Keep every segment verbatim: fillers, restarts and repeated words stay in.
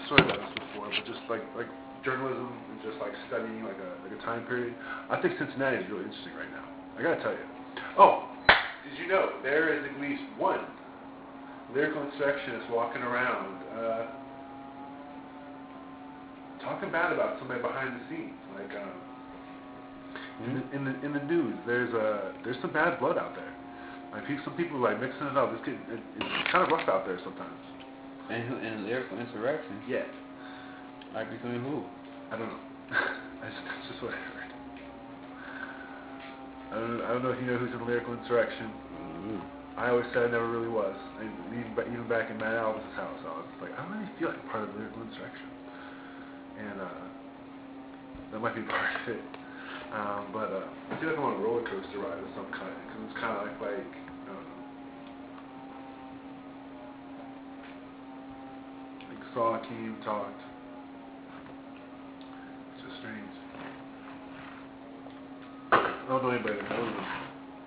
sort of done this before, but just like like journalism and just like studying like a like a time period. I think Cincinnati is really interesting right now. I gotta tell you. Oh, did you know there is at least one lyrical insurrectionist walking around uh, talking bad about somebody behind the scenes, like um, mm-hmm. in, the, in the in the news. There's a there's some bad blood out there. Like people, some people like mixing it up. It's, getting, it, it's kind of rough out there sometimes. And who and lyrical insurrection? Yeah. Like between who? I don't know. that's, that's just what I heard. I don't, I don't know if you know who's in the lyrical insurrection. Mm-hmm. I always said I never really was. I, even, even back in Matt Alvis' house, I was like, I don't really feel like part of the lyrical insurrection. And uh, that might be part of it. Um, but uh, I feel like I'm on a roller coaster ride of some kind, because it's kind of like, like, I don't know. Like saw, came, talked. It's just strange. I don't know anybody that knows him.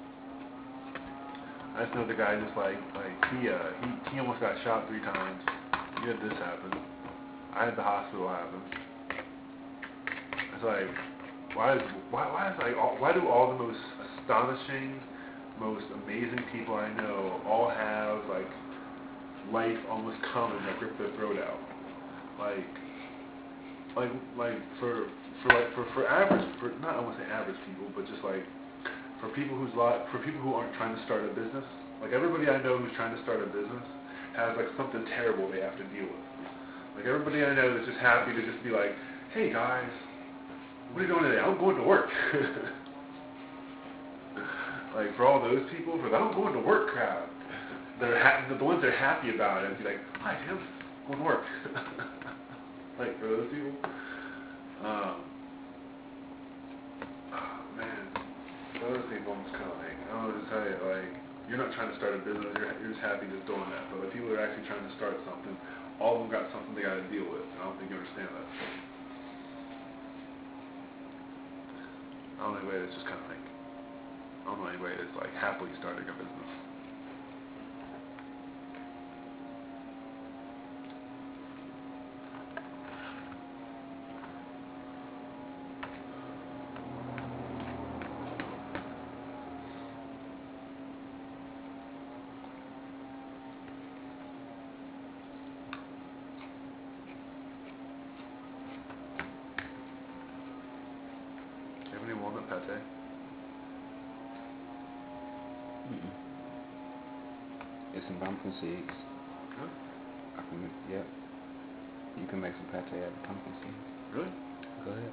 I just know the guy just like, like he, uh, he, he almost got shot three times. He had this happen. I had the hospital happen. It's like, why is, why, why is like, all, why do all the most astonishing, most amazing people I know all have like life almost come and like rip their throat out? Like, like, like for, for like, for, for average, for not I won't say average people, but just like, for people who's lot, for people who aren't trying to start a business, like everybody I know who's trying to start a business has like something terrible they have to deal with. Like everybody I know that's just happy to just be like, hey guys, what are you doing today? I'm going to work. Like for all those people, for the I'm going to work crowd, they're ha- the ones that are happy about it, be like, hi Tim, going to work. Like for those people, um, oh man. Other people, I'm just kind of like, I don't know what to tell you, like, you're not trying to start a business, you're, you're just happy just doing that. But like, people are actually trying to start something, all of them got something they got to deal with, and I don't think you understand that. I don't know anybody that's just kind of like, I don't know anybody that's like happily starting a business. Do you have any walnut pate? Mm-mm. It's some pumpkin seeds. Huh? I can make, yep. You can make some pate out of pumpkin seeds. Really? Go ahead.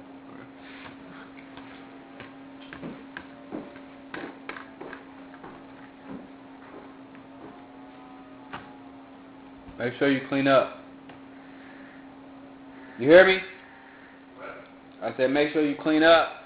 Okay. Make sure you clean up. You hear me? What? I said make sure you clean up.